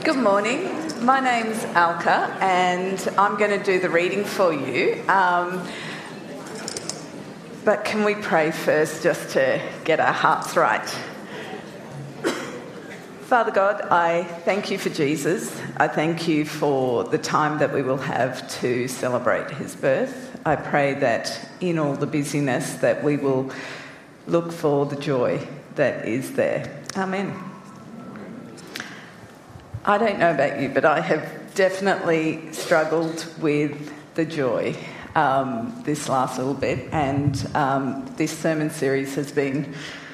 Good morning. My name's Alka and I'm going to do the reading for you. But can we pray first just to get our hearts right? Father God, I thank you for Jesus. I thank you for the time that we will have to celebrate his birth. I pray that in all the busyness that we will look for the joy that is there. Amen. I don't know about you, but I have definitely struggled with the joy this last little bit, and this sermon series has been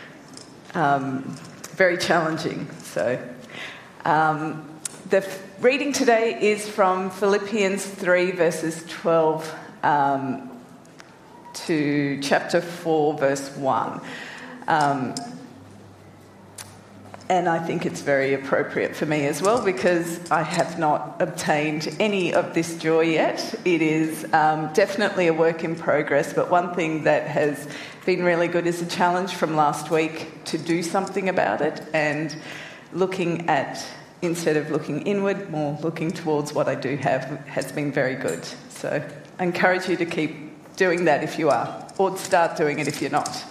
very challenging. So the reading today is from Philippians 3 verses 12 to chapter 4 verse 1. And I think it's very appropriate for me as well because I have not obtained any of this joy yet. It is definitely a work in progress, but one thing that has been really good is a challenge from last week to do something about it, and looking at, instead of looking inward, more looking towards what I do have has been very good. So I encourage you to keep doing that if you are, or start doing it if you're not.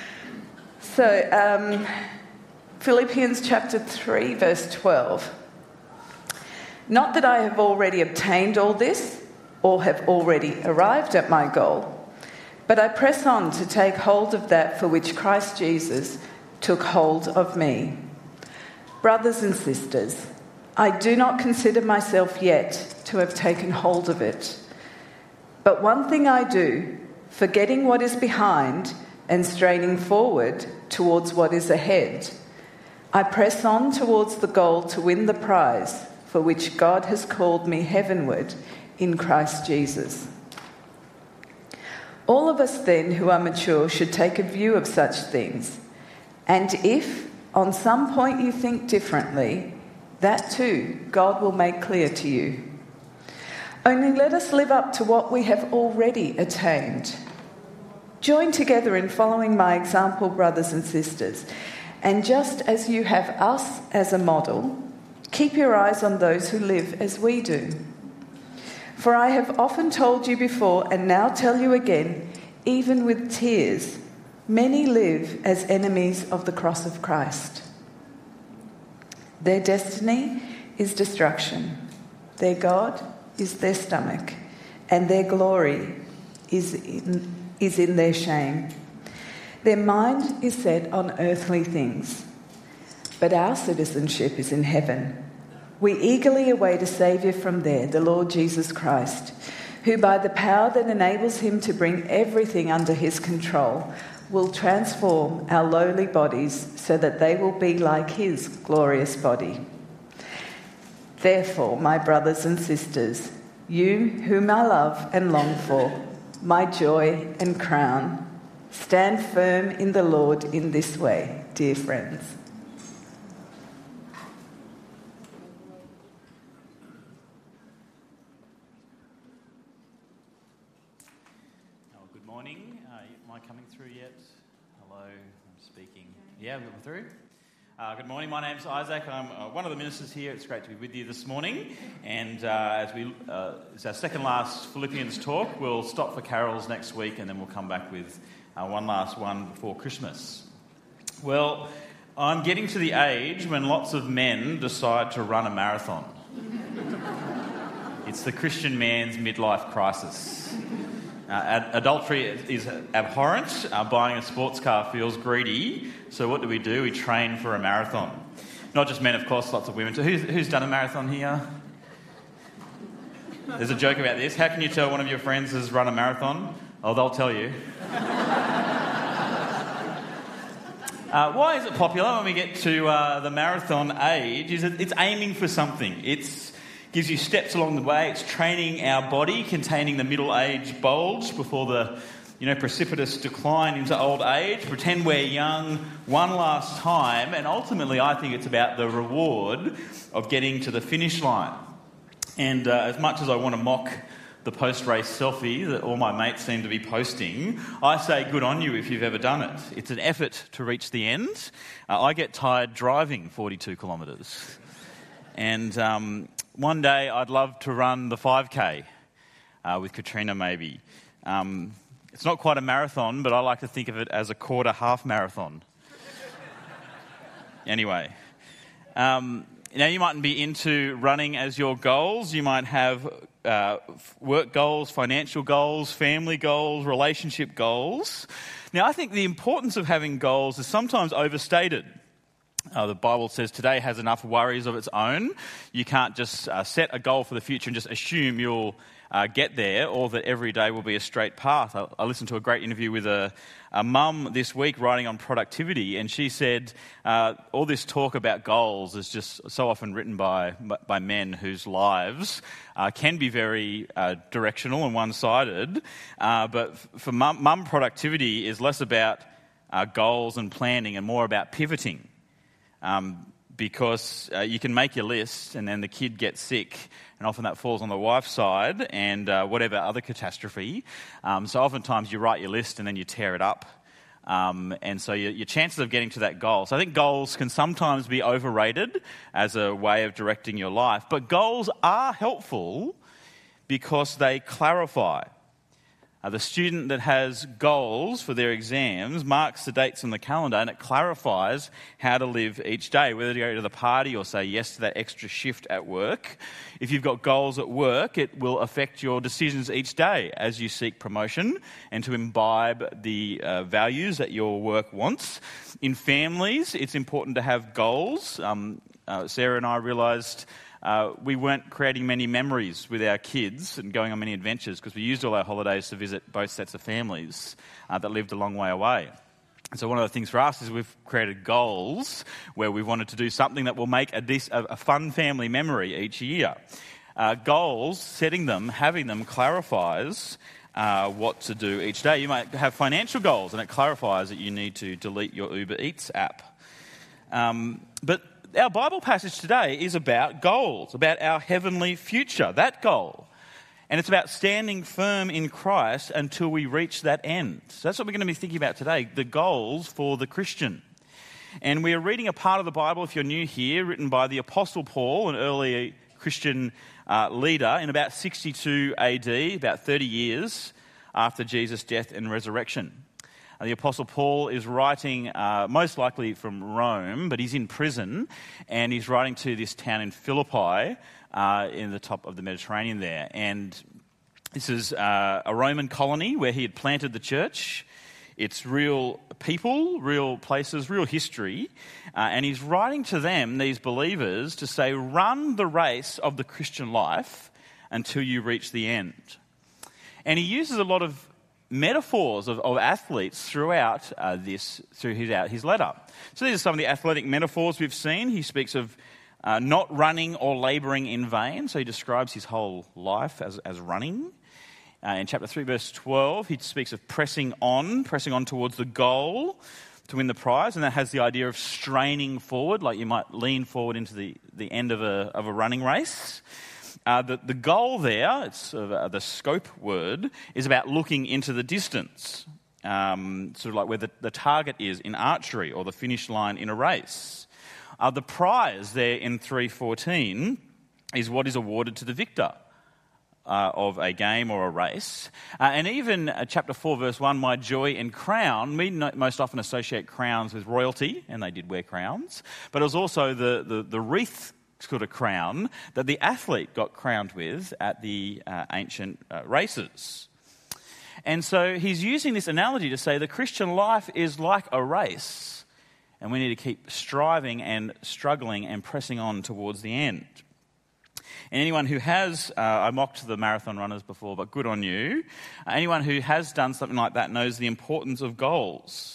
So Philippians chapter 3 verse 12. Not that I have already obtained all this or have already arrived at my goal, but I press on to take hold of that for which Christ Jesus took hold of me. Brothers and sisters, I do not consider myself yet to have taken hold of it. But one thing I do, forgetting what is behind and straining forward towards what is ahead, I press on towards the goal to win the prize for which God has called me heavenward in Christ Jesus. All of us then who are mature should take a view of such things. And if on some point you think differently, that too God will make clear to you. Only let us live up to what we have already attained. Join together in following my example, brothers and sisters. And just as you have us as a model, keep your eyes on those who live as we do. For I have often told you before, and now tell you again, even with tears, many live as enemies of the cross of Christ. Their destiny is destruction. Their God is their stomach, and their glory is in their shame. Their mind is set on earthly things, but our citizenship is in heaven. We eagerly await a Saviour from there, the Lord Jesus Christ, who by the power that enables him to bring everything under his control will transform our lowly bodies so that they will be like his glorious body. Therefore, my brothers and sisters, you whom I love and long for, my joy and crown, stand firm in the Lord in this way, dear friends. Good morning. Am I coming through yet? Hello, I'm speaking. Yeah, we're through. Good morning, my name's Isaac. I'm one of the ministers here. It's great to be with you this morning. And it's our second last Philippians talk. We'll stop for carols next week and then we'll come back with one last one before Christmas. Well, I'm getting to the age when lots of men decide to run a marathon. It's the Christian man's midlife crisis. Adultery is abhorrent. Buying a sports car feels greedy. So what do? We train for a marathon. Not just men, of course, lots of women too. Who's done a marathon here? There's a joke about this. How can you tell one of your friends has run a marathon? Oh, they'll tell you. Why is it popular when we get to the marathon age? Is it's aiming for something. It gives you steps along the way. It's training our body, containing the middle-age bulge before the precipitous decline into old age. Pretend we're young one last time, and ultimately I think it's about the reward of getting to the finish line. And as much as I want to mock the post-race selfie that all my mates seem to be posting, I say good on you if you've ever done it. It's an effort to reach the end. I get tired driving 42 kilometres. And one day I'd love to run the 5K with Katrina maybe. It's not quite a marathon, but I like to think of it as a quarter half marathon. Anyway, now you mightn't be into running as your goals. You might have work goals, financial goals, family goals, relationship goals. Now, I think the importance of having goals is sometimes overstated. The Bible says today has enough worries of its own. You can't just set a goal for the future and just assume you'll get there, or that every day will be a straight path. I listened to a great interview with a mum this week writing on productivity, and she said all this talk about goals is just so often written by men whose lives can be very directional and one-sided, but for mum productivity is less about goals and planning and more about pivoting. Because you can make your list and then the kid gets sick, and often that falls on the wife's side, and whatever other catastrophe. So oftentimes you write your list and then you tear it up. And so your chances of getting to that goal. So I think goals can sometimes be overrated as a way of directing your life, but goals are helpful because they clarify. The student that has goals for their exams marks the dates on the calendar, and it clarifies how to live each day, whether to go to the party or say yes to that extra shift at work. If you've got goals at work, it will affect your decisions each day as you seek promotion and to imbibe the values that your work wants. In families, it's important to have goals. Sarah and I realised we weren't creating many memories with our kids and going on many adventures because we used all our holidays to visit both sets of families that lived a long way away. And so one of the things for us is we've created goals where we wanted to do something that will make a fun family memory each year. Goals, setting them, having them clarifies what to do each day. You might have financial goals, and it clarifies that you need to delete your Uber Eats app. But our Bible passage today is about goals, about our heavenly future, that goal. And it's about standing firm in Christ until we reach that end. So that's what we're going to be thinking about today, the goals for the Christian. And we are reading a part of the Bible, if you're new here, written by the Apostle Paul, an early Christian leader, in about 62 AD, about 30 years after Jesus' death and resurrection. The Apostle Paul is writing most likely from Rome, but he's in prison, and he's writing to this town in Philippi in the top of the Mediterranean there. And this is a Roman colony where he had planted the church. It's real people, real places, real history. And he's writing to them, these believers, to say, run the race of the Christian life until you reach the end. And he uses a lot of metaphors of athletes throughout his letter. So these are some of the athletic metaphors we've seen. He speaks of not running or labouring in vain. So he describes his whole life as running. In chapter 3, verse 12, he speaks of pressing on towards the goal to win the prize. And that has the idea of straining forward, like you might lean forward into the end of a running race. The goal there, it's the scope word, is about looking into the distance, sort of like where the target is in archery or the finish line in a race. The prize there in 3:14 is what is awarded to the victor of a game or a race. And even chapter 4, verse 1, my joy and crown, we most often associate crowns with royalty, and they did wear crowns, but it was also the wreath sort of crown that the athlete got crowned with at the ancient races. And so he's using this analogy to say the Christian life is like a race, and we need to keep striving and struggling and pressing on towards the end. And anyone who has, I mocked the marathon runners before, but good on you. Anyone who has done something like that knows the importance of goals.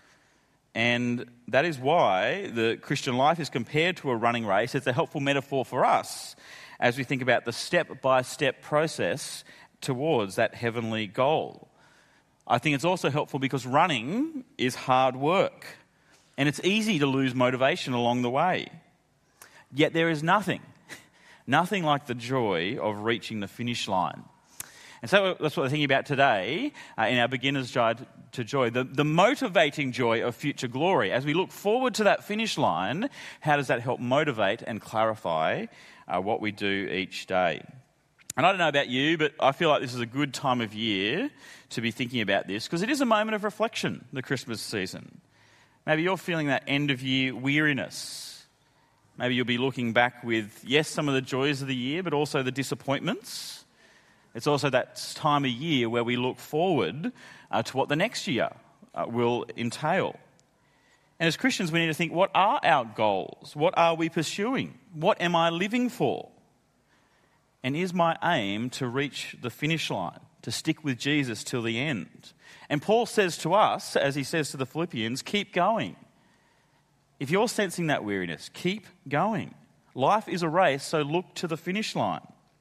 And that is why the Christian life is compared to a running race. It's a helpful metaphor for us as we think about the step-by-step process towards that heavenly goal. I think it's also helpful because running is hard work, and it's easy to lose motivation along the way. Yet there is nothing like the joy of reaching the finish line. And so that's what we're thinking about today in our Beginner's Guide to Joy, the motivating joy of future glory. As we look forward to that finish line, how does that help motivate and clarify what we do each day? And I don't know about you, but I feel like this is a good time of year to be thinking about this, because it is a moment of reflection, the Christmas season. Maybe you're feeling that end-of-year weariness. Maybe you'll be looking back with, yes, some of the joys of the year, but also the disappointments. It's also that time of year where we look forward to what the next year will entail. And as Christians, we need to think, what are our goals? What are we pursuing? What am I living for? And is my aim to reach the finish line, to stick with Jesus till the end? And Paul says to us, as he says to the Philippians, keep going. If you're sensing that weariness, keep going. Life is a race, so look to the finish line.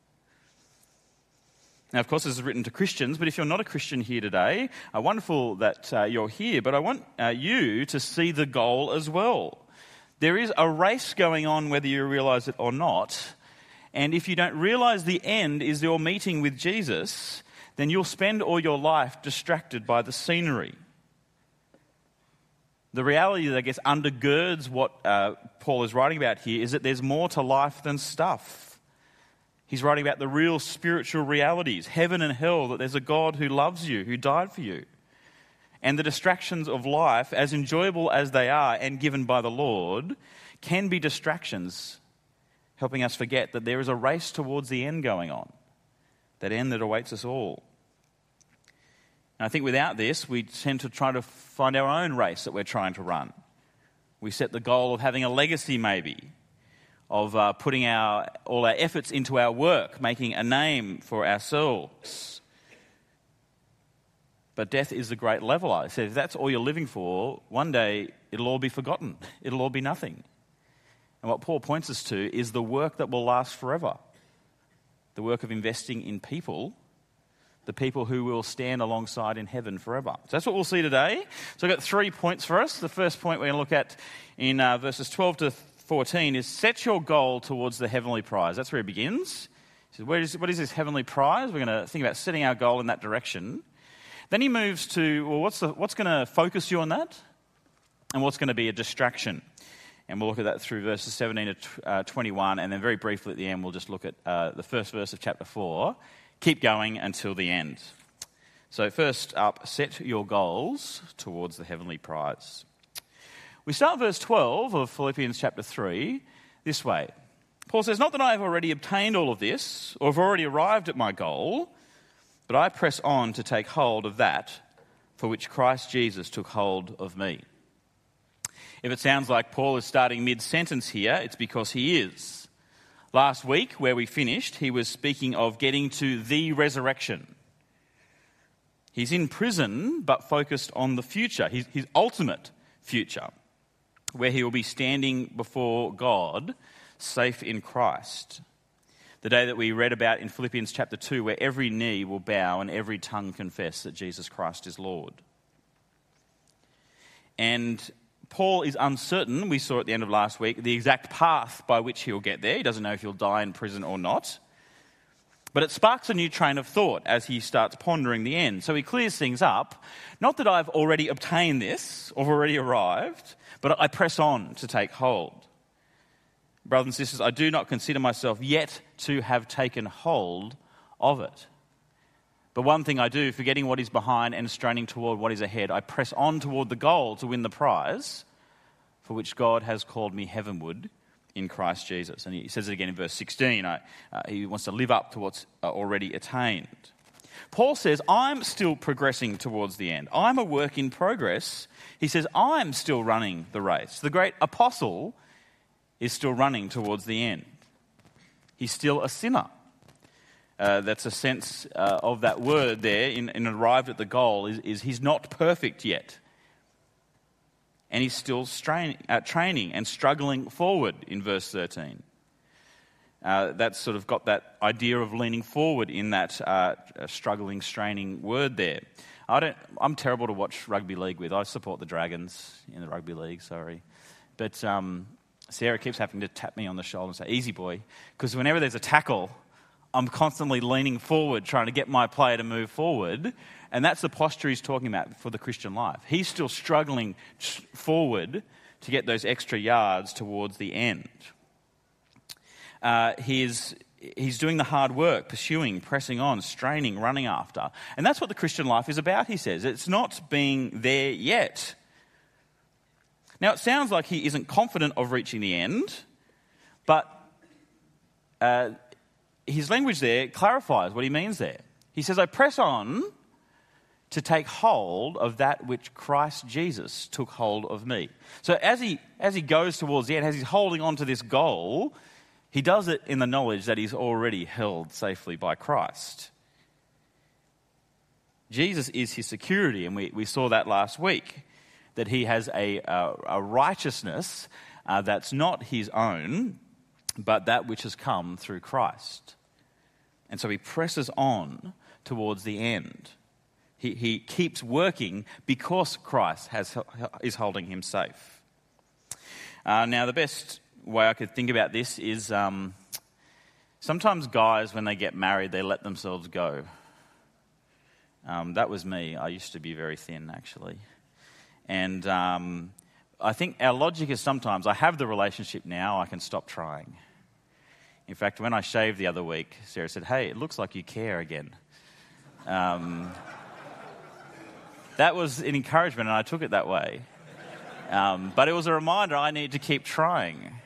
Now, of course, this is written to Christians, but if you're not a Christian here today, wonderful that you're here, but I want you to see the goal as well. There is a race going on, whether you realise it or not, and if you don't realise the end is your meeting with Jesus, then you'll spend all your life distracted by the scenery. The reality that, I guess, undergirds what Paul is writing about here is that there's more to life than stuff. He's writing about the real spiritual realities, heaven and hell, that there's a God who loves you, who died for you. And the distractions of life, as enjoyable as they are and given by the Lord, can be distractions, helping us forget that there is a race towards the end going on, that end that awaits us all. And I think without this, we tend to try to find our own race that we're trying to run. We set the goal of having a legacy, maybe, of putting all our efforts into our work, making a name for ourselves. But death is the great leveler. He says, if that's all you're living for, one day it'll all be forgotten. It'll all be nothing. And what Paul points us to is the work that will last forever. The work of investing in people, the people who will stand alongside in heaven forever. So that's what we'll see today. So I've got 3 points for us. The first point we're going to look at in verses 12 to 14 is set your goal towards the heavenly prize. That's where he begins. He says, what is this heavenly prize? We're going to think about setting our goal in that direction. Then he moves to, well, what's going to focus you on that? And what's going to be a distraction? And we'll look at that through verses 17 to 21. And then very briefly at the end, we'll just look at the first verse of chapter 4. Keep going until the end. So first up, set your goals towards the heavenly prize. We start verse 12 of Philippians chapter 3 this way. Paul says, not that I have already obtained all of this or have already arrived at my goal, but I press on to take hold of that for which Christ Jesus took hold of me. If it sounds like Paul is starting mid-sentence here, it's because he is. Last week, where we finished, he was speaking of getting to the resurrection. He's in prison, but focused on the future, his ultimate future, where he will be standing before God, safe in Christ. The day that we read about in Philippians chapter 2, where every knee will bow and every tongue confess that Jesus Christ is Lord. And Paul is uncertain, we saw at the end of last week, the exact path by which he'll get there. He doesn't know if he'll die in prison or not. But it sparks a new train of thought as he starts pondering the end. So he clears things up. Not that I've already obtained this or already arrived, but I press on to take hold. Brothers and sisters, I do not consider myself yet to have taken hold of it. But one thing I do, forgetting what is behind and straining toward what is ahead, I press on toward the goal to win the prize for which God has called me heavenward in Christ Jesus. And he says it again in verse 16. He wants to live up to what's already attained. Paul says, I'm still progressing towards the end. I'm a work in progress. He says, I'm still running the race. The great apostle is still running towards the end. He's still a sinner. That's a sense of that word there in arrived at the goal is he's not perfect yet. And he's still training and struggling forward in verse 13. That's sort of got that idea of leaning forward in that struggling, straining word there. I'm terrible to watch rugby league with. I support the Dragons in the rugby league, sorry. But Sarah keeps having to tap me on the shoulder and say, easy boy, because whenever there's a tackle, I'm constantly leaning forward, trying to get my player to move forward. And that's the posture he's talking about for the Christian life. He's still struggling forward to get those extra yards towards the end. He's doing the hard work, pursuing, pressing on, straining, running after. And that's what the Christian life is about, he says. It's not being there yet. Now, it sounds like he isn't confident of reaching the end, but his language there clarifies what he means there. He says, I press on to take hold of that which Christ Jesus took hold of me. So as he goes towards the end, as he's holding on to this goal, he does it in the knowledge that he's already held safely by Christ. Jesus is his security, and we saw that last week, that he has a righteousness that's not his own, but that which has come through Christ. And so he presses on towards the end. He keeps working because Christ is holding him safe. Now, the best way I could think about this is sometimes guys, when they get married, they let themselves go. That was me. I used to be very thin, actually. And I think our logic is sometimes, I have the relationship now, I can stop trying. In fact, when I shaved the other week, Sarah said, hey, it looks like you care again. That was an encouragement, and I took it that way. But it was a reminder I need to keep trying.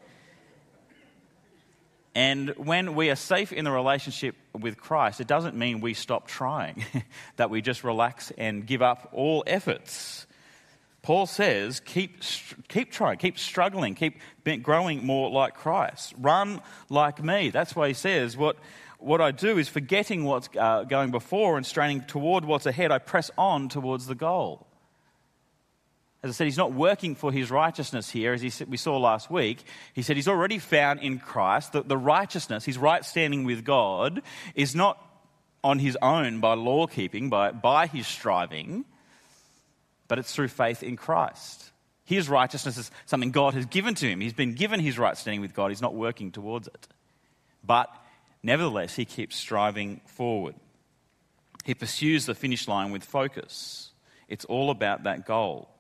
And when we are safe in the relationship with Christ, it doesn't mean we stop trying, that we just relax and give up all efforts. Paul says, keep trying, keep struggling, keep growing more like Christ. Run like me. That's why he says, what I do is forgetting what's going before and straining toward what's ahead, I press on towards the goal. As I said, he's not working for his righteousness here, as we saw last week. He said he's already found in Christ that the righteousness, his right standing with God, is not on his own by law keeping, by his striving, but it's through faith in Christ. His righteousness is something God has given to him. He's been given his right standing with God. He's not working towards it. But nevertheless, he keeps striving forward. He pursues the finish line with focus. It's all about that goal.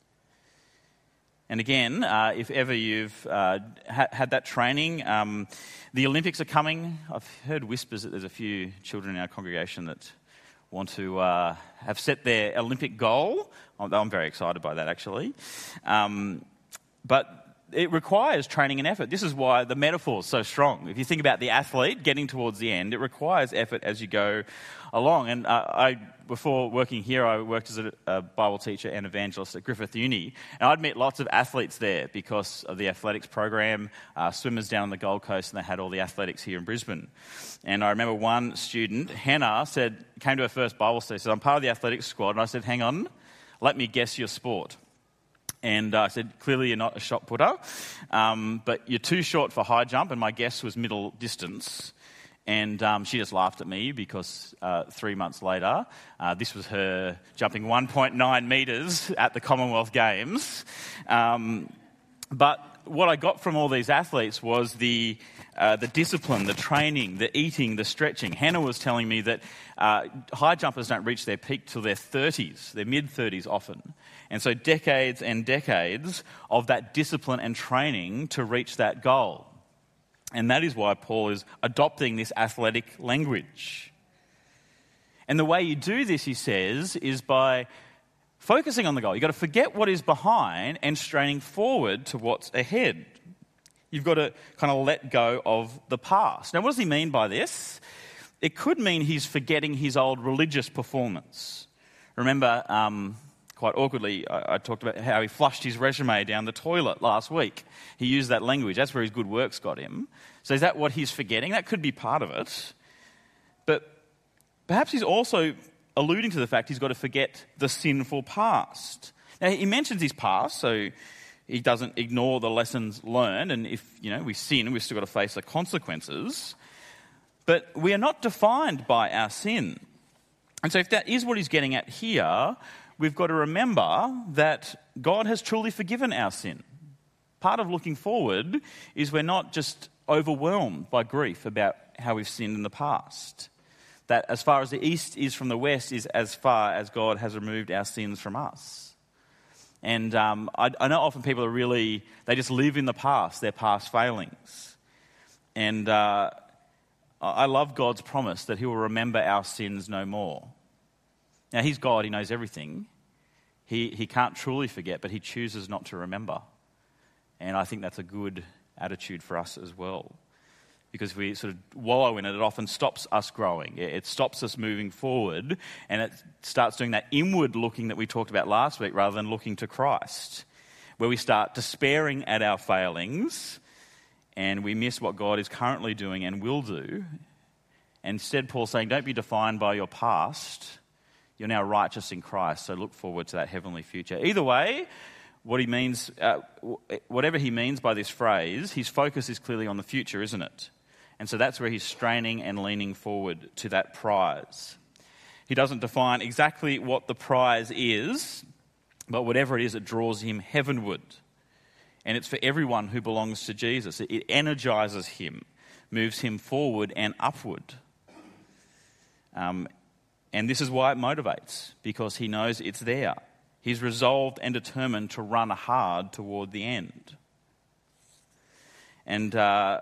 And again, if ever you've had that training, the Olympics are coming. I've heard whispers that there's a few children in our congregation that want to have set their Olympic goal. I'm very excited by that, actually. But it requires training and effort. This is why the metaphor is so strong. If you think about the athlete getting towards the end, it requires effort as you go along. And before working here, I worked as a Bible teacher and evangelist at Griffith Uni. And I'd met lots of athletes there because of the athletics program, swimmers down on the Gold Coast, and they had all the athletics here in Brisbane. And I remember one student, Hannah, came to her first Bible study, said, I'm part of the athletics squad. And I said, hang on, let me guess your sport. And I said, clearly you're not a shot putter, but you're too short for high jump, and my guess was middle distance. And she just laughed at me because 3 months later, this was her jumping 1.9 metres at the Commonwealth Games. But what I got from all these athletes was the discipline, the training, the eating, the stretching. Hannah was telling me that high jumpers don't reach their peak till their 30s, their mid-30s often. And so decades and decades of that discipline and training to reach that goal. And that is why Paul is adopting this athletic language. And the way you do this, he says, is by focusing on the goal. You've got to forget what is behind and straining forward to what's ahead. You've got to kind of let go of the past. Now, what does he mean by this? It could mean he's forgetting his old religious performance. Remember, quite awkwardly, I talked about how he flushed his resume down the toilet last week. He used that language. That's where his good works got him. So is that what he's forgetting? That could be part of it. But perhaps he's also alluding to the fact he's got to forget the sinful past. Now, he mentions his past, so he doesn't ignore the lessons learned. And if, we sin, we've still got to face the consequences. But we are not defined by our sin. And so if that is what he's getting at here, we've got to remember that God has truly forgiven our sin. Part of looking forward is we're not just overwhelmed by grief about how we've sinned in the past. That as far as the east is from the west is as far as God has removed our sins from us. And I know often people they just live in the past, their past failings. And I love God's promise that he will remember our sins no more. Now, he's God, he knows everything. He can't truly forget, but he chooses not to remember. And I think that's a good attitude for us as well. Because we sort of wallow in it, it often stops us growing. It stops us moving forward, and it starts doing that inward looking that we talked about last week rather than looking to Christ, where we start despairing at our failings and we miss what God is currently doing and will do. And instead, Paul's saying, don't be defined by your past. You're now righteous in Christ, so look forward to that heavenly future. Either way, whatever he means by this phrase, his focus is clearly on the future, isn't it? And so that's where he's straining and leaning forward to that prize. He doesn't define exactly what the prize is, but whatever it is, it draws him heavenward. And it's for everyone who belongs to Jesus. It energizes him, moves him forward and upward. And this is why it motivates, because he knows it's there. He's resolved and determined to run hard toward the end. And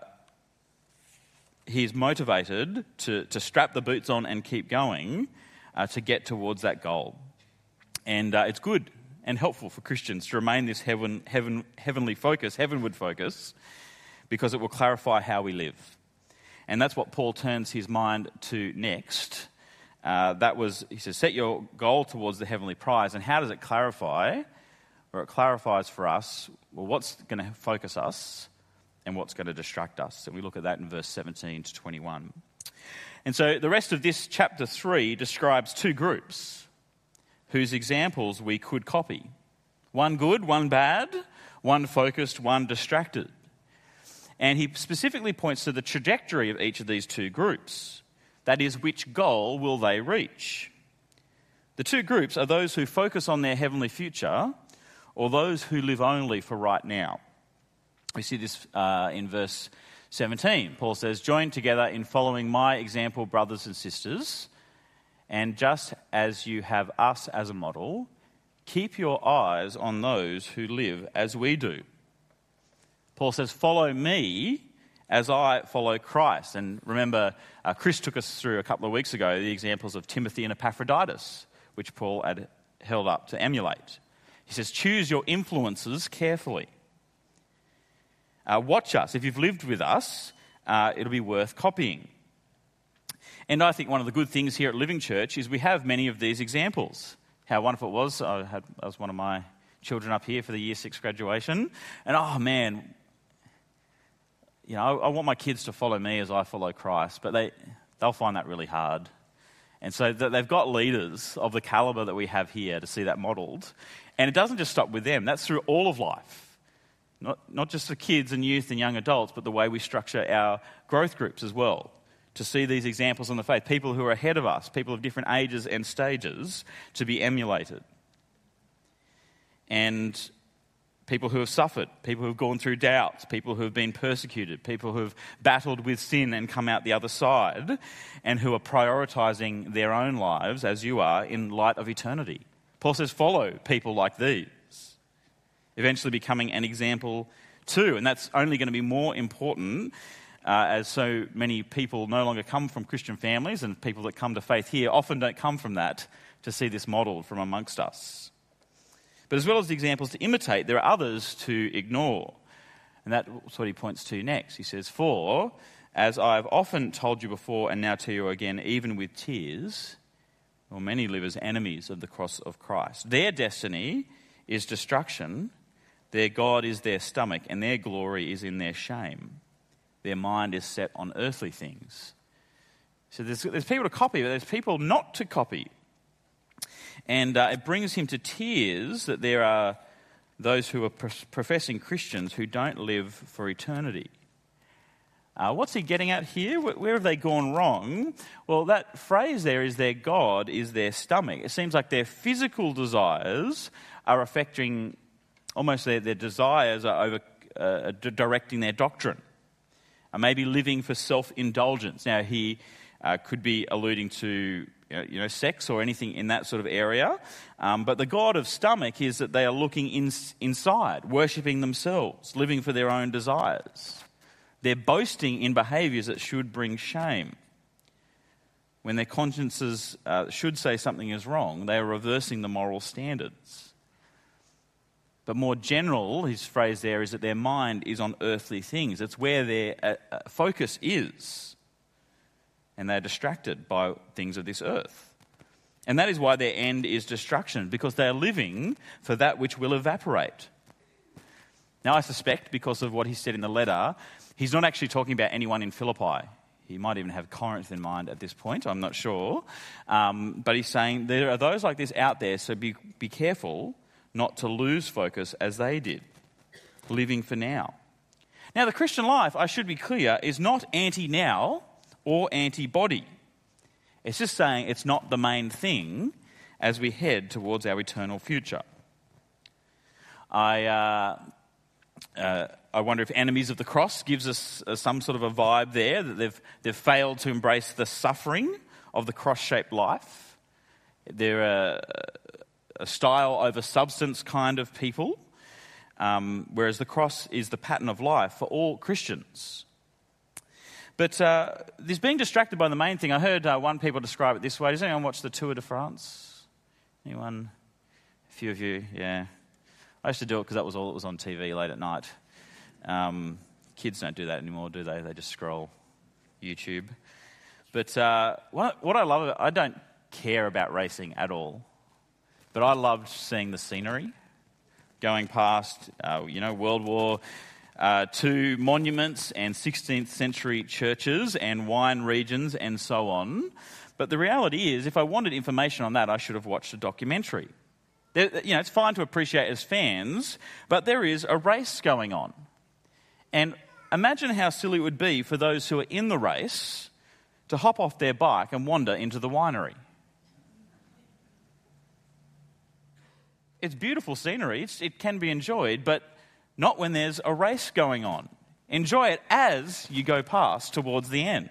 he's motivated to strap the boots on and keep going to get towards that goal. And it's good and helpful for Christians to remain this heavenly focus, heavenward focus, because it will clarify how we live. And that's what Paul turns his mind to next. He says, set your goal towards the heavenly prize. And how does it clarify? Or it clarifies for us, well, what's going to focus us and what's going to distract us. And we look at that in verse 17 to 21. And so the rest of this chapter 3 describes two groups whose examples we could copy. One good, one bad, one focused, one distracted. And he specifically points to the trajectory of each of these two groups. That is, which goal will they reach? The two groups are those who focus on their heavenly future or those who live only for right now. We see this in verse 17. Paul says, join together in following my example, brothers and sisters, and just as you have us as a model, keep your eyes on those who live as we do. Paul says, follow me as I follow Christ. And remember, Chris took us through a couple of weeks ago the examples of Timothy and Epaphroditus, which Paul had held up to emulate. He says, choose your influences carefully. Watch us. If you've lived with us, it'll be worth copying. And I think one of the good things here at Living Church is we have many of these examples. How wonderful it was. I was one of my children up here for the Year 6 graduation. And oh man, you know, I want my kids to follow me as I follow Christ, but they'll find that really hard. And so they've got leaders of the caliber that we have here to see that modelled. And it doesn't just stop with them. That's through all of life. Not just for kids and youth and young adults, but the way we structure our growth groups as well. To see these examples in the faith, people who are ahead of us, people of different ages and stages, to be emulated. And people who have suffered, people who have gone through doubts, people who have been persecuted, people who have battled with sin and come out the other side, and who are prioritising their own lives, as you are, in light of eternity. Paul says, follow people like these, eventually becoming an example too. And that's only going to be more important as so many people no longer come from Christian families, and people that come to faith here often don't come from that to see this modelled from amongst us. But as well as the examples to imitate, there are others to ignore. And that's what he points to next. He says, for, as I have often told you before and now tell you again, even with tears, well, many live as enemies of the cross of Christ. Their destiny is destruction, their God is their stomach, and their glory is in their shame. Their mind is set on earthly things. So there's people to copy, but there's people not to copy. And it brings him to tears that there are those who are professing Christians who don't live for eternity. What's he getting at here? Where have they gone wrong? Well, that phrase there is their God is their stomach. It seems like their physical desires are affecting, almost their desires are over directing their doctrine. maybe living for self-indulgence. Now, he could be alluding to sex or anything in that sort of area. But the god of stomach is that they are looking inside, worshipping themselves, living for their own desires. They're boasting in behaviours that should bring shame. When their consciences should say something is wrong, they are reversing the moral standards. But more general, his phrase there is that their mind is on earthly things. It's where their focus is. And they're distracted by things of this earth. And that is why their end is destruction, because they are living for that which will evaporate. Now, I suspect, because of what he said in the letter, he's not actually talking about anyone in Philippi. He might even have Corinth in mind at this point, I'm not sure. But he's saying there are those like this out there, so be careful not to lose focus as they did, living for now. Now, the Christian life, I should be clear, is not anti-now or anti-body. It's just saying it's not the main thing as we head towards our eternal future. I wonder if Enemies of the Cross gives us some sort of a vibe there, that they've failed to embrace the suffering of the cross-shaped life. They're a style over substance kind of people, whereas the cross is the pattern of life for all Christians. But this being distracted by the main thing, I heard one people describe it this way. Does anyone watch the Tour de France? Anyone? A few of you, yeah. I used to do it because that was all that was on TV late at night. Kids don't do that anymore, do they? They just scroll YouTube. But what I love, I don't care about racing at all. But I loved seeing the scenery, going past, World War II monuments and 16th century churches and wine regions and so on. But the reality is, if I wanted information on that, I should have watched a documentary. It's fine to appreciate as fans, but there is a race going on. And imagine how silly it would be for those who are in the race to hop off their bike and wander into the winery. It's beautiful scenery, it can be enjoyed, but not when there's a race going on. Enjoy it as you go past towards the end.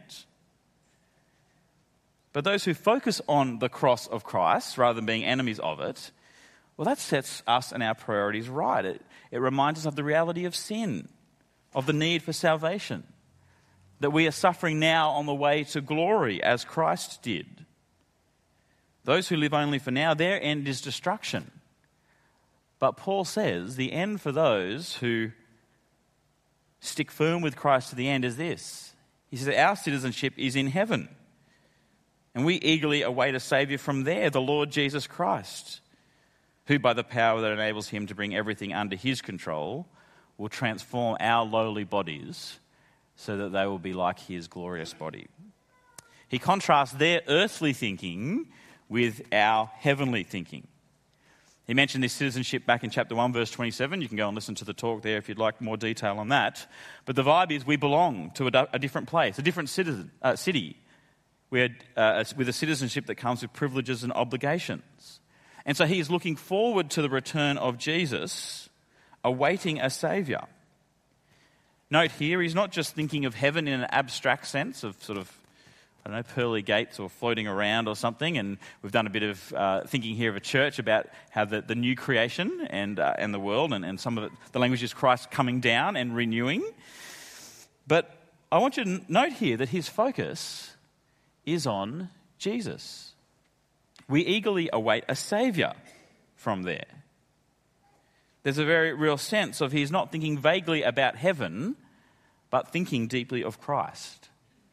But those who focus on the cross of Christ rather than being enemies of it, well, that sets us and our priorities right. It reminds us of the reality of sin, of the need for salvation, that we are suffering now on the way to glory as Christ did. Those who live only for now, their end is destruction. But Paul says the end for those who stick firm with Christ to the end is this. He says our citizenship is in heaven. And we eagerly await a Saviour from there, the Lord Jesus Christ, who by the power that enables him to bring everything under his control will transform our lowly bodies so that they will be like his glorious body. He contrasts their earthly thinking with our heavenly thinking. He mentioned this citizenship back in chapter 1, verse 27. You can go and listen to the talk there if you'd like more detail on that. But the vibe is we belong to a different place, a different city, with a citizenship that comes with privileges and obligations. And so he is looking forward to the return of Jesus, awaiting a Saviour. Note here, he's not just thinking of heaven in an abstract sense of sort of, pearly gates or floating around or something. And we've done a bit of thinking here of a church about how the new creation and the world and some of it, the language is Christ coming down and renewing. But I want you to note here that his focus is on Jesus. We eagerly await a Saviour from there. There's a very real sense of he's not thinking vaguely about heaven, but thinking deeply of Christ.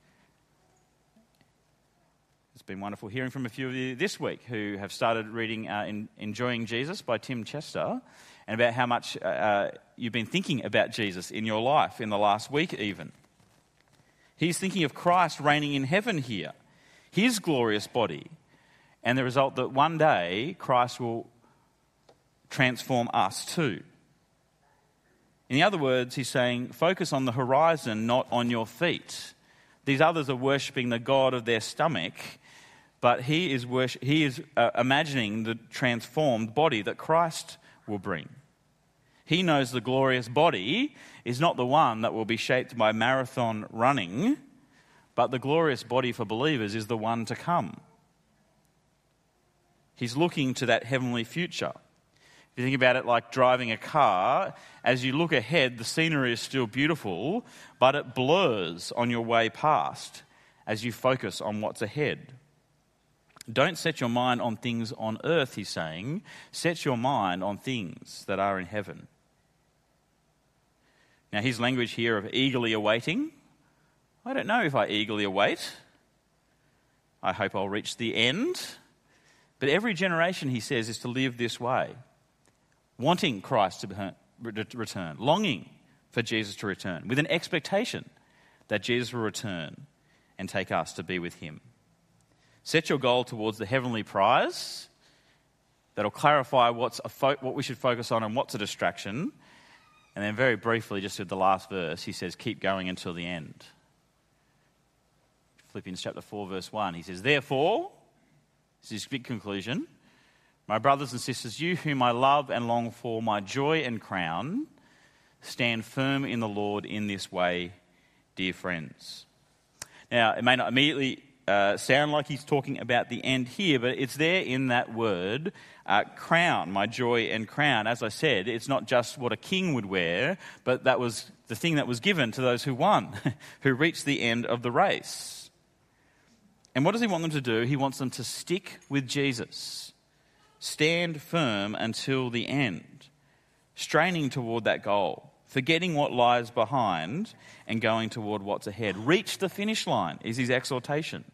It's been wonderful hearing from a few of you this week who have started reading Enjoying Jesus by Tim Chester, and about how much you've been thinking about Jesus in your life in the last week even. He's thinking of Christ reigning in heaven here, his glorious body, and the result that one day Christ will transform us too. In other words, he's saying, focus on the horizon, not on your feet. These others are worshipping the god of their stomach, but he is imagining the transformed body that Christ will bring. He knows the glorious body is not the one that will be shaped by marathon running, but the glorious body for believers is the one to come. He's looking to that heavenly future. If you think about it like driving a car, as you look ahead, the scenery is still beautiful, but it blurs on your way past as you focus on what's ahead. Don't set your mind on things on earth, he's saying. Set your mind on things that are in heaven. Now, his language here of eagerly awaiting, I don't know if I eagerly await. I hope I'll reach the end. But every generation, he says, is to live this way. Wanting Christ to return, longing for Jesus to return, with an expectation that Jesus will return and take us to be with him. Set your goal towards the heavenly prize. That'll clarify what we should focus on and what's a distraction. And then very briefly, just at the last verse, he says, keep going until the end. Philippians chapter 4, verse 1, he says, therefore, this is his big conclusion, my brothers and sisters, you whom I love and long for, my joy and crown, stand firm in the Lord in this way, dear friends. Now, it may not immediately sound like he's talking about the end here, but it's there in that word, crown, my joy and crown. As I said, it's not just what a king would wear, but that was the thing that was given to those who won, who reached the end of the race. And what does he want them to do? He wants them to stick with Jesus. Stand firm until the end, straining toward that goal, forgetting what lies behind and going toward what's ahead. Reach the finish line is his exhortation.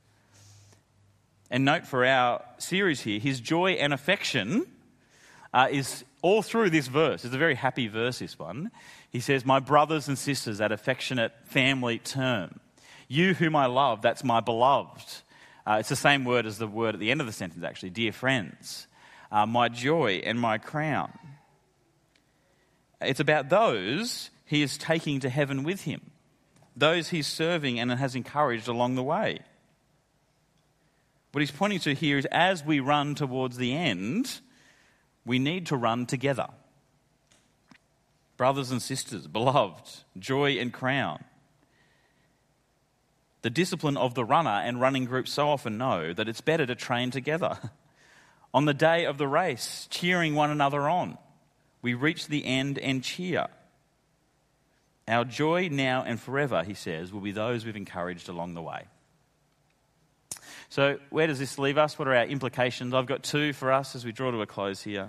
And note for our series here, his joy and affection is all through this verse. It's a very happy verse, this one. He says, my brothers and sisters, that affectionate family term. You whom I love, that's my beloved. It's the same word as the word at the end of the sentence, actually, dear friends. My joy and my crown. It's about those he is taking to heaven with him. Those he's serving and has encouraged along the way. What he's pointing to here is as we run towards the end, we need to run together. Brothers and sisters, beloved, joy and crown. The discipline of the runner and running groups so often know that it's better to train together. On the day of the race, cheering one another on, we reach the end and cheer. Our joy now and forever, he says, will be those we've encouraged along the way. So where does this leave us? What are our implications? I've got two for us as we draw to a close here.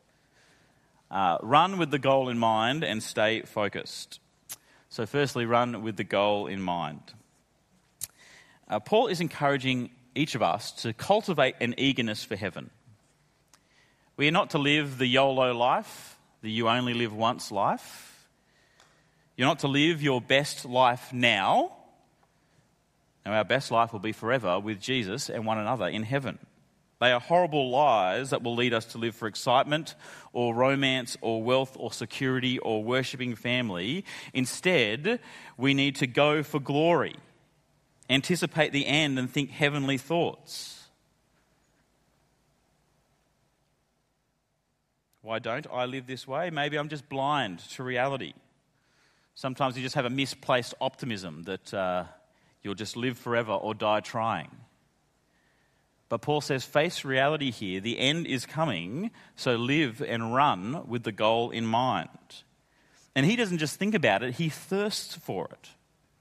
Run with the goal in mind and stay focused. So firstly, run with the goal in mind. Paul is encouraging each of us to cultivate an eagerness for heaven. We are not to live the YOLO life, the you only live once life. You're not to live your best life now. Now, our best life will be forever with Jesus and one another in heaven. They are horrible lies that will lead us to live for excitement or romance or wealth or security or worshipping family. Instead, we need to go for glory. Anticipate the end and think heavenly thoughts. Why don't I live this way? Maybe I'm just blind to reality. Sometimes you just have a misplaced optimism that you'll just live forever or die trying. But Paul says, face reality here. The end is coming, so live and run with the goal in mind. And he doesn't just think about it, he thirsts for it.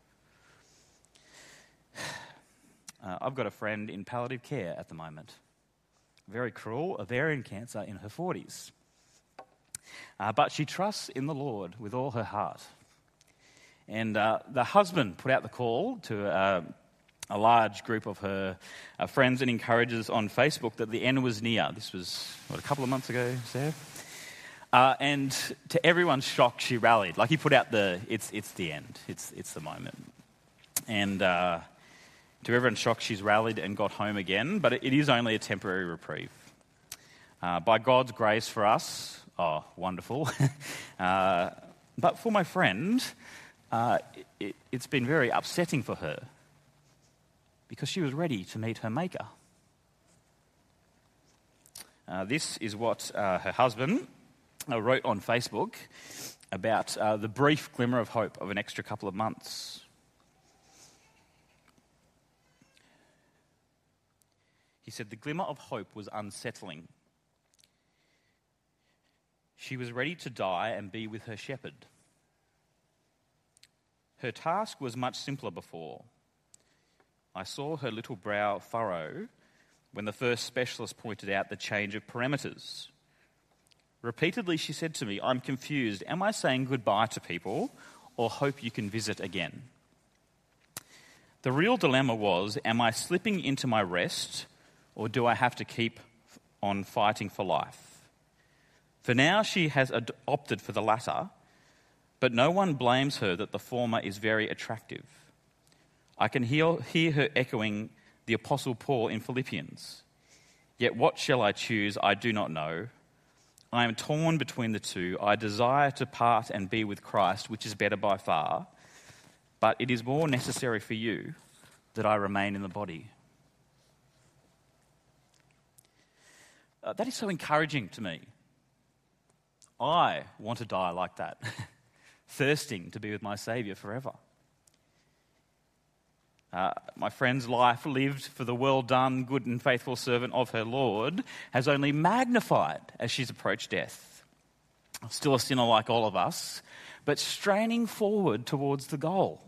I've got a friend in palliative care at the moment. Very cruel, ovarian cancer in her 40s. But she trusts in the Lord with all her heart. And the husband put out the call to a large group of her friends and encouragers on Facebook that the end was near. This was, a couple of months ago, Sarah? And to everyone's shock, she rallied. Like he put out it's the end, it's the moment. And to everyone's shock, she's rallied and got home again, but it is only a temporary reprieve. By God's grace for us, wonderful. But for my friend, it's been very upsetting for her because she was ready to meet her Maker. This is what her husband wrote on Facebook about the brief glimmer of hope of an extra couple of months. He said, the glimmer of hope was unsettling. She was ready to die and be with her shepherd. Her task was much simpler before. I saw her little brow furrow when the first specialist pointed out the change of parameters. Repeatedly she said to me, I'm confused. Am I saying goodbye to people or hope you can visit again? The real dilemma was, am I slipping into my rest or do I have to keep on fighting for life? For now she has opted for the latter, but no one blames her that the former is very attractive. I can hear her echoing the Apostle Paul in Philippians. Yet what shall I choose? I do not know. I am torn between the two. I desire to part and be with Christ, which is better by far, but it is more necessary for you that I remain in the body. That is so encouraging to me. I want to die like that, thirsting to be with my Saviour forever. My friend's life lived for the well done, good and faithful servant of her Lord has only magnified as she's approached death. Still a sinner like all of us, but straining forward towards the goal.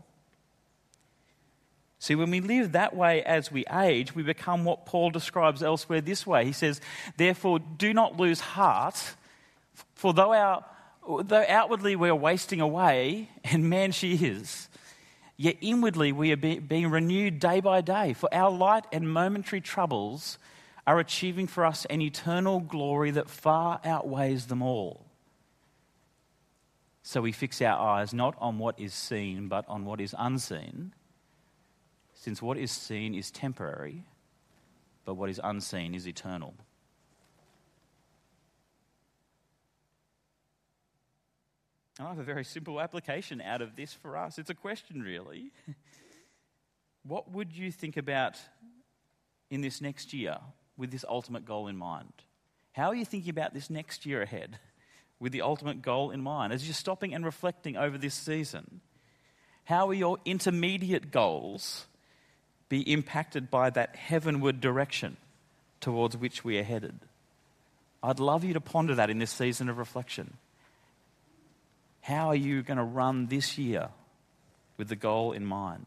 See, when we live that way as we age, we become what Paul describes elsewhere this way. He says, therefore, do not lose heart, for though outwardly we are wasting away, and man she is, yet inwardly we are being renewed day by day, for our light and momentary troubles are achieving for us an eternal glory that far outweighs them all. So we fix our eyes not on what is seen, but on what is unseen, since what is seen is temporary, but what is unseen is eternal. And I have a very simple application out of this for us. It's a question, really. What would you think about in this next year with this ultimate goal in mind? How are you thinking about this next year ahead with the ultimate goal in mind? As you're stopping and reflecting over this season, how are your intermediate goals be impacted by that heavenward direction towards which we are headed? I'd love you to ponder that in this season of reflection. How are you going to run this year with the goal in mind?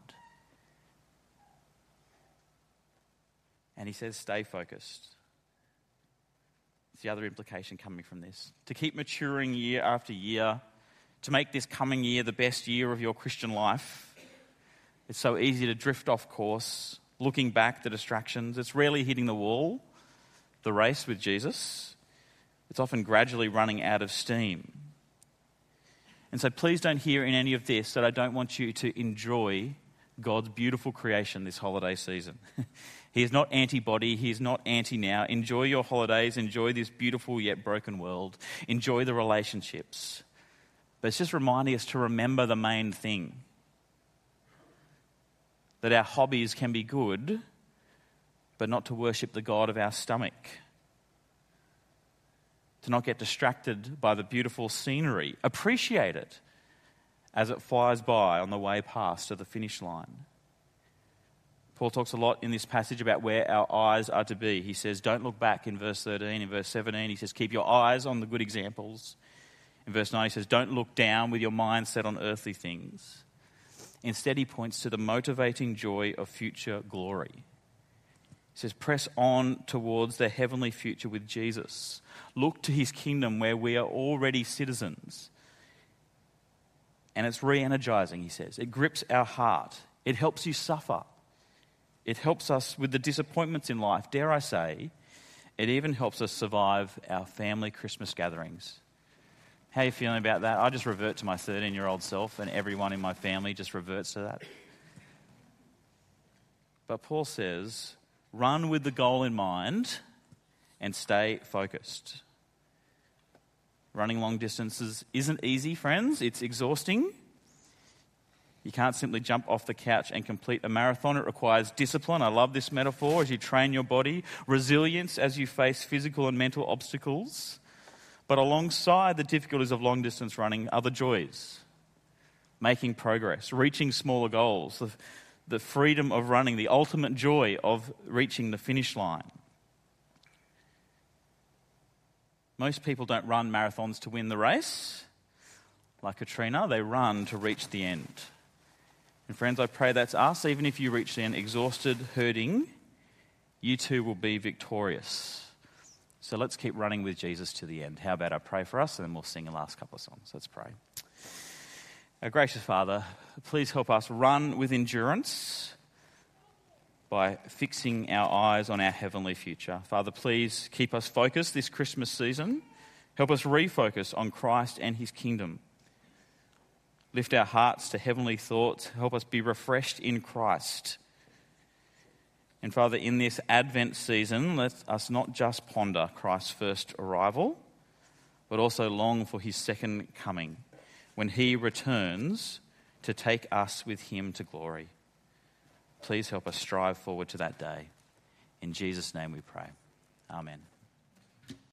And he says, stay focused. It's the other implication coming from this. To keep maturing year after year, to make this coming year the best year of your Christian life. It's so easy to drift off course, looking back, the distractions. It's rarely hitting the wall, the race with Jesus. It's often gradually running out of steam. And so please don't hear in any of this that I don't want you to enjoy God's beautiful creation this holiday season. He is not anti-body, he is not anti-now. Enjoy your holidays, enjoy this beautiful yet broken world. Enjoy the relationships. But it's just reminding us to remember the main thing. That our hobbies can be good, but not to worship the God of our stomach. To not get distracted by the beautiful scenery. Appreciate it as it flies by on the way past to the finish line. Paul talks a lot in this passage about where our eyes are to be. He says, don't look back in verse 13. In verse 17, he says, keep your eyes on the good examples. In verse 9, he says, don't look down with your mind set on earthly things. Instead, he points to the motivating joy of future glory. He says, press on towards the heavenly future with Jesus. Look to his kingdom where we are already citizens. And it's re-energizing, he says. It grips our heart. It helps you suffer. It helps us with the disappointments in life. Dare I say, it even helps us survive our family Christmas gatherings. How are you feeling about that? I just revert to my 13-year-old self, and everyone in my family just reverts to that. But Paul says, run with the goal in mind and stay focused. Running long distances isn't easy, friends. It's exhausting. You can't simply jump off the couch and complete a marathon. It requires discipline. I love this metaphor as you train your body. Resilience as you face physical and mental obstacles. But alongside the difficulties of long-distance running are the joys. Making progress, reaching smaller goals, the freedom of running, the ultimate joy of reaching the finish line. Most people don't run marathons to win the race. Like Katrina, they run to reach the end. And friends, I pray that's us. Even if you reach the end exhausted, hurting, you too will be victorious. So let's keep running with Jesus to the end. How about I pray for us and then we'll sing the last couple of songs. Let's pray. Our gracious Father, please help us run with endurance by fixing our eyes on our heavenly future. Father, please keep us focused this Christmas season. Help us refocus on Christ and his kingdom. Lift our hearts to heavenly thoughts. Help us be refreshed in Christ. And Father, in this Advent season, let us not just ponder Christ's first arrival, but also long for his second coming, when he returns to take us with him to glory. Please help us strive forward to that day. In Jesus' name we pray. Amen.